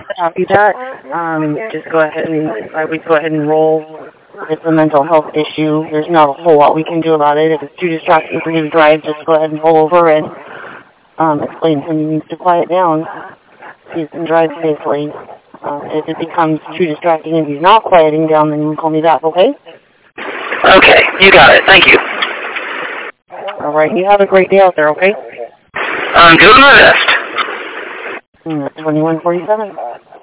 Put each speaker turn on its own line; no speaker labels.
Copy that. Just go ahead and I would go ahead and roll. It's a mental health issue. There's not a whole lot we can do about it. If it's too distracting for you to drive, just go ahead and pull over and explain to him he needs to quiet down so you can drive safely. If it becomes too distracting and he's not quieting down, then you can call me back, okay?
Okay, you got it. Thank you.
All right, you have a great day out there, okay?
I'm doing my best.
2147.